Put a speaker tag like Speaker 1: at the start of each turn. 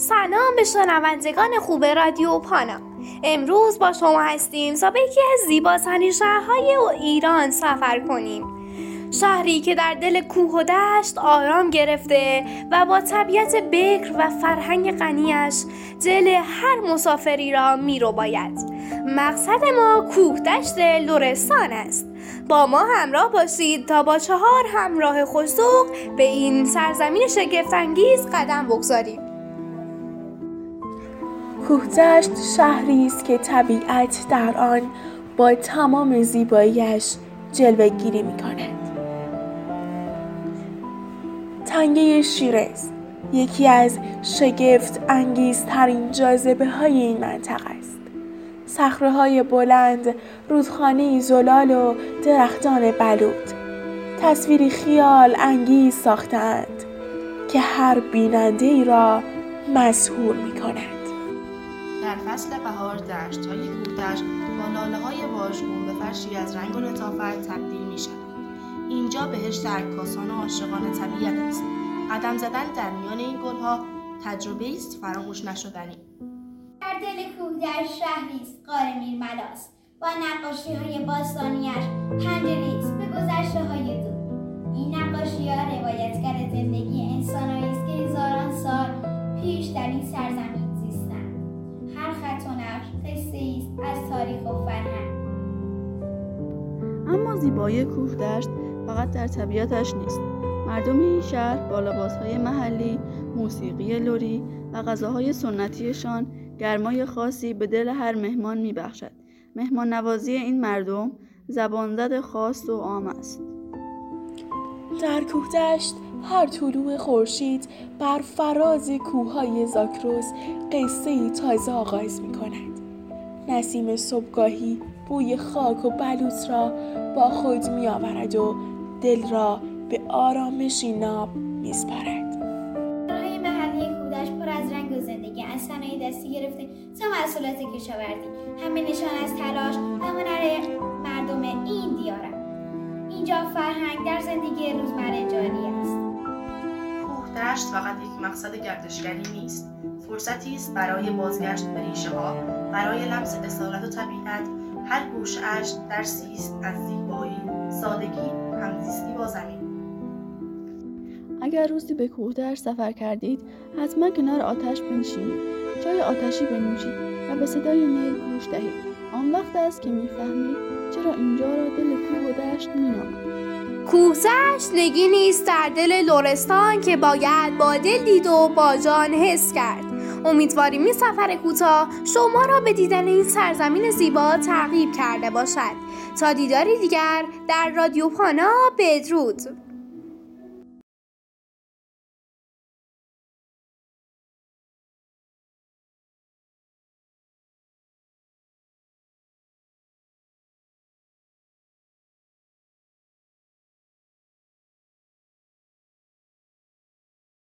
Speaker 1: سلام به شنوندگان خوب رادیو پانا. امروز با شما هستیم تا به یکی از زیباترین شهرهای ایران سفر کنیم. شهری که در دل کوه و دشت آرام گرفته و با طبیعت بکر و فرهنگ غنیش دل هر مسافری را می‌رباید. مقصد ما کوه دشت لرستان است. با ما همراه باشید تا با 4 همراه خوش‌ذوق به این سرزمین شگفت‌انگیز قدم بگذاریم.
Speaker 2: کوهدشت شهری است که طبیعت در آن با تمام زیبایی‌اش جلوه‌گیری می‌کند. تنگه شیرز یکی از شگفت انگیزترین جاذبه‌های این منطقه است. صخره‌های بلند، رودخانه‌ای زلال و درختان بلوط تصویری خیال انگیز ساختند که هر بیننده‌ای را مسحور می‌کند.
Speaker 3: در فصل بهار دشت‌های کوهدشت با لاله‌های واژگون به فرشی از رنگ و لطافت تبدیل می‌شوند. اینجا بهشت عکاسان و عاشقان طبیعت است. قدم زدن در میان این گل‌ها تجربه‌ای است فراموش نشدنی.
Speaker 4: در دل کوهدشت شهری است غار میرملاس، با نقاشی‌های باستانی‌اش پنجره‌ای است به گذشته‌های دور. این نقاشی‌ها روایتگر زندگی انسان‌هایی است که هزاران سال پیش در این سرزمین زیستند. هر خط و نقش قصه‌ای است از تاریخ و فرهنگ.
Speaker 5: اما زیبایی کوهدشت فقط در طبیعتش نیست. مردم این شهر با لباس‌های محلی، موسیقی لری و غذاهای سنتیشان گرمای خاصی به دل هر مهمان می‌بخشد. مهمان نوازی این مردم زبانزد خاص و عام است.
Speaker 2: در کوهدشت هر طلوع خورشید بر فراز کوههای زاگرس قصه‌ای تازه آغاز می‌کند. نسیم صبحگاهی بوی خاک و بلوط را با خود می‌آورد و دل را به آرامشی ناب می‌سپارد.
Speaker 4: شهرهای محلی کوهدشت پر از رنگ و زندگی، از صنایع دستی گرفته تا محصولات کشاورزی، همه نشان از تلاش و هنر مردم این دیارند. اینجا فرهنگ در زندگی روزمره جاری است.
Speaker 3: کوهدشت فقط یک مقصد گردشگری نیست، فرصتی است برای بازگشت به ریشه‌ها، برای لمس اصالت و طبیعت. هر گوشه‌اش درسی است از زیبایی، سادگی، همزیستی با زمین.
Speaker 5: اگر روزی به کوهدشت سفر کردید، حتما کنار آتش بنشینید، چای آتشی بنوشید و به صدای نیل گوش دهید. آن وقت است که می‌فهمید چرا اینجا را دل کوه و دشت می‌نامند.
Speaker 1: کوهدشت نگینی است در دل لرستان که باید با دل دید و با جان حس کرد. امیدواریم این سفر کوتاه شما را به دیدن این سرزمین زیبا ترغیب کرده باشد. تا دیداری دیگر در رادیو پانا، بدرود.